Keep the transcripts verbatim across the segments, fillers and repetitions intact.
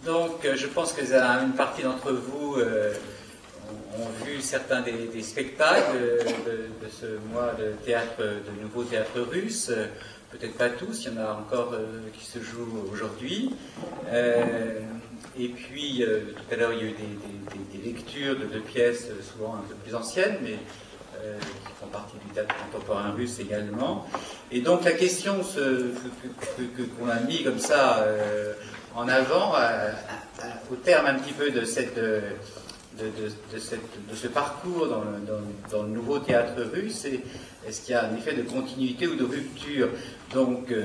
Donc, je pense que une partie d'entre vous euh, ont, ont vu certains des, des spectacles de, de ce mois de théâtre, de nouveau théâtre russe. Peut-être pas tous, il y en a encore euh, qui se jouent aujourd'hui. Euh, et puis, euh, tout à l'heure, il y a eu des, des, des lectures de, de pièces, souvent un peu plus anciennes, mais euh, qui font partie du théâtre contemporain russe également. Et donc, la question ce, que, que, que, qu'on a mis comme ça euh, en avant, à, à, au terme un petit peu de cette... De, De, de, de, cette, de ce parcours dans le, dans, dans le nouveau théâtre russe, et est-ce qu'il y a un effet de continuité ou de rupture? Donc, euh,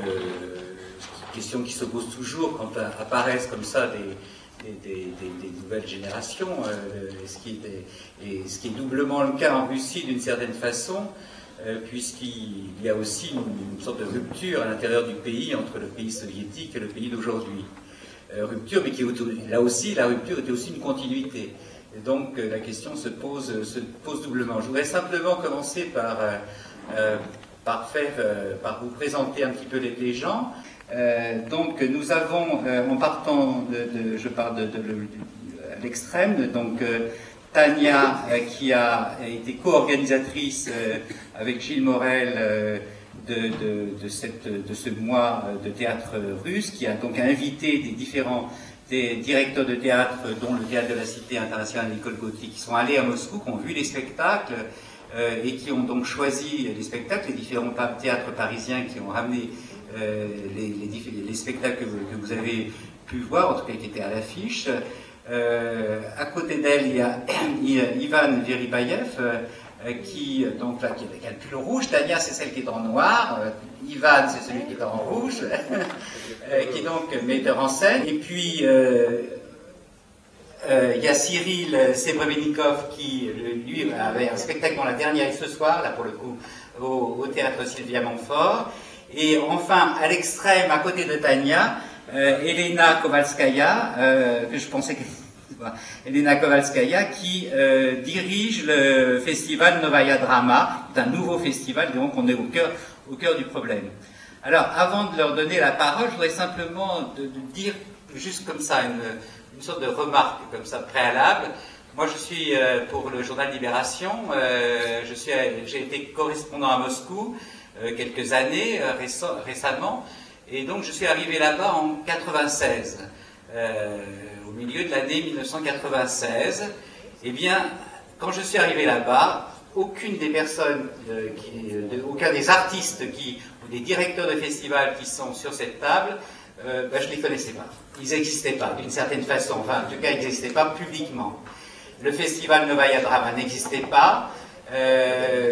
question qui se pose toujours quand apparaissent comme ça des, des, des, des, des nouvelles générations, euh, ce, qui est, et ce qui est doublement le cas en Russie d'une certaine façon, euh, puisqu'il y a aussi une, une sorte de rupture à l'intérieur du pays entre le pays soviétique et le pays d'aujourd'hui. Euh, rupture, mais qui est, là aussi, la rupture était aussi une continuité. Et donc la question se pose, se pose doublement. Je voudrais simplement commencer par, euh, par, faire, euh, par vous présenter un petit peu les, les gens. Euh, donc nous avons, euh, en partant de, de je parle de, de, de, de l'extrême, donc euh, Tania euh, qui a été co-organisatrice euh, avec Gilles Morel euh, de, de, de, cette, de ce mois de théâtre russe, qui a donc invité des différents des directeurs de théâtre, dont le Théâtre de la Cité internationale Nicole Gauthier, qui sont allés à Moscou, qui ont vu les spectacles euh, et qui ont donc choisi les spectacles, les différents théâtres parisiens qui ont ramené euh, les, les, les spectacles que vous, que vous avez pu voir, en tout cas qui étaient à l'affiche. Euh, à côté d'elle, il y a Ivan Veribayev, euh, qui, donc là, qui a le pull rouge. Tania, c'est celle qui est en noir. Euh, Ivan, c'est celui qui est en rouge, euh, qui est donc metteur en scène. Et puis, euh, euh, il y a Cyril Sebremennikov qui, lui, avait un spectacle dans la dernière ce soir, là pour le coup, au, au théâtre Sylvia Montfort. Et enfin, à l'extrême, à côté de Tania, euh, Elena Kovalskaya, euh, que je pensais que... Elena Kovalskaya, qui euh, dirige le festival Novaya Drama, c'est un nouveau festival, donc on est au cœur, au cœur du problème. Alors, avant de leur donner la parole, je voudrais simplement de, de dire, juste comme ça, une, une sorte de remarque comme ça préalable. Moi, je suis euh, pour le journal Libération, euh, je suis, j'ai été correspondant à Moscou euh, quelques années euh, récem- récemment, et donc je suis arrivé là-bas en quatre-vingt-seize. Euh, au milieu de l'année mille neuf cent quatre-vingt-seize, eh bien, quand je suis arrivé là-bas, aucune des personnes, euh, qui, de, aucun des artistes qui, ou des directeurs de festivals qui sont sur cette table, euh, ben, je ne les connaissais pas. Ils n'existaient pas, d'une certaine façon. Enfin, en tout cas, ils n'existaient pas publiquement. Le festival Novaya Drama n'existait pas. Euh,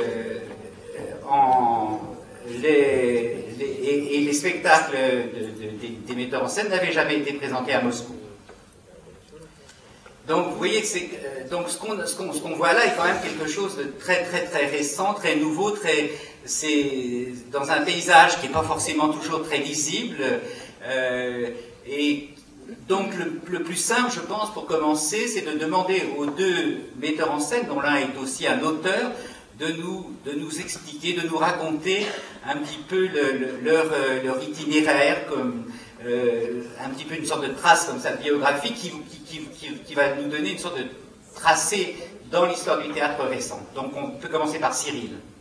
en, les, les, et, et les spectacles de, de, de, des metteurs en scène n'avaient jamais été présentés à Moscou. Donc, vous voyez que c'est, euh, donc ce qu'on, ce qu'on, ce qu'on voit là est quand même quelque chose de très, très, très récent, très nouveau, très, c'est dans un paysage qui n'est pas forcément toujours très lisible. Euh, et donc, le, le plus simple, je pense, pour commencer, c'est de demander aux deux metteurs en scène, dont l'un est aussi un auteur, de nous, de nous expliquer, de nous raconter un petit peu le, le, leur, leur itinéraire, comme euh, un petit peu une sorte de trace comme ça biographique qui, qui, qui, qui va nous donner une sorte de tracé dans l'histoire du théâtre récent. Donc on peut commencer par Cyril.